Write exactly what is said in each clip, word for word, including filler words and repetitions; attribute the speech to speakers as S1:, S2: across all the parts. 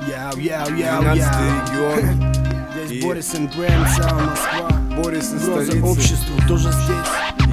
S1: Яу, яу, яу,
S2: двенадцатый
S1: яу.
S2: регион.
S1: Здесь
S2: И
S1: Борис and Брэм, Сау, Москва.
S2: Борис из
S1: Угроза
S2: столицы.
S1: обществу тоже здесь.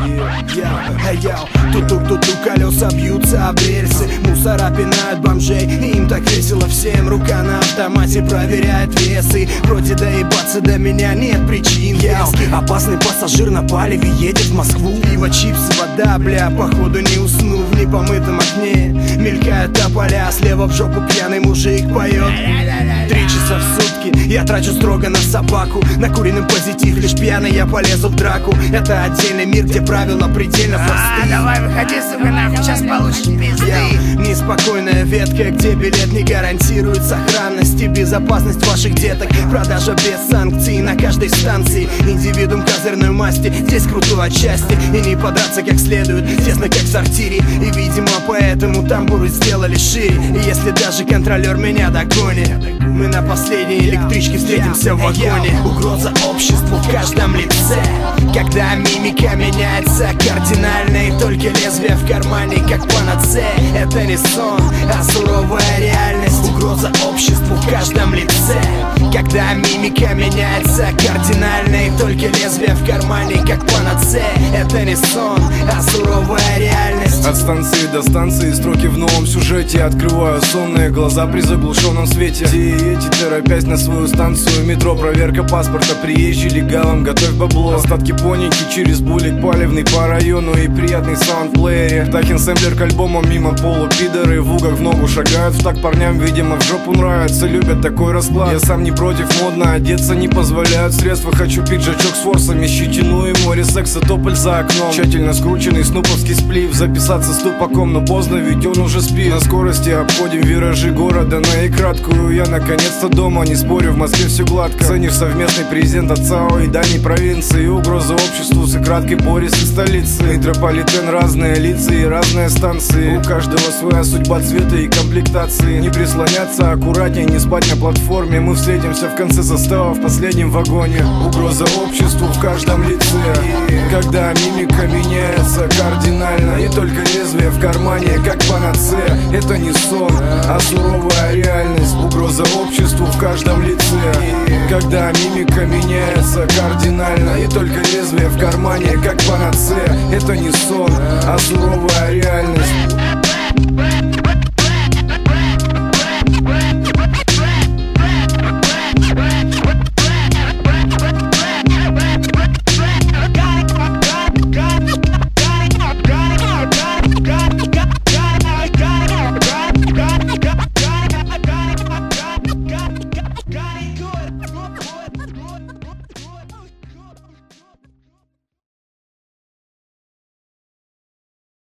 S2: И
S1: Яу, эй, яу. Тук-тук-тук-тук, колеса бьются об рельсы. Мусора пинают бомжей, и им так весело всем. Рука на автомате проверяет весы. Вроде доебаться до меня нет причин. Яу, опасный пассажир на палеве едет в Москву. Пиво, чипсы, вода, бля, походу не усну в непомытом окне. Мелькают тополя, слева в жопу пьяный мужик поет. Три часа в сутки я трачу строго на собаку. Накуренным позитив, лишь пьяный я полезу в драку. Это отдельный мир, где правила предельно простые.
S3: Давай выходи, сука, нахуй, сейчас получишь пизды.
S1: Я неспокойная ветка, где билет не гарантирует сохранность и безопасность ваших деток. Продажа без санкций на каждой станции. Индивидуум козырной масти, здесь крутой отчасти. И не подраться как следует, тесно как в сортире. И видимо поэтому тамбуры сделали шире. И если даже контролер меня догонит, мы на последней электричке встретимся в вагоне. Угроза обществу в каждом лице, когда мимика меняется кардинально, и только лезвие в кармане как панацея. Это не сон, а суровая реальность. Угроза обществу в каждом лице, когда мимика меняется кардинально, и только лезвие в кармане как панацея. Это не сон, а суровая реальность.
S2: от станции до станции, строки в новом сюжете. Открываю сонные глаза при заглушенном свете. Те и эти, торопясь на свою станцию метро. Проверка паспорта, приезжий легалом, готовь бабло. Остатки поники через булик, палевный по району и приятный саундплеере. Тахин сэмплер к альбому, мимо полупидоры в угах в ногу шагают. В так парням, видимо, в жопу нравится, любят такой расклад. Я сам не против, модно одеться не позволяют средства. Хочу пиджачок с форсами, щетину и море секса, тополь за окном. Тщательно скрученный снуповский сплив, записаться ступаком, но поздно, ведь он уже спит. На скорости обходим виражи города на и краткую. Я наконец-то дома, не спорю, в Москве все гладко. Ценишь совместный презент от ЦАО и дальней провинции. Угроза обществу с краткой Борис из столицы. Метрополитен, разные лица и разные станции. У каждого своя судьба, цвета и комплектации. Не прислоняться, аккуратнее, не спать на платформе. Мы встретимся в конце состава в последнем вагоне. Угроза обществу в каждом лице, когда мимика меняется кардинально, и только лезвие в кармане как панацея. Это не сон, а суровая реальность. Угроза обществу в каждом лице, когда мимика меняется кардинально, и только лезвие в кармане как панацея. Это не сон, а суровая реальность.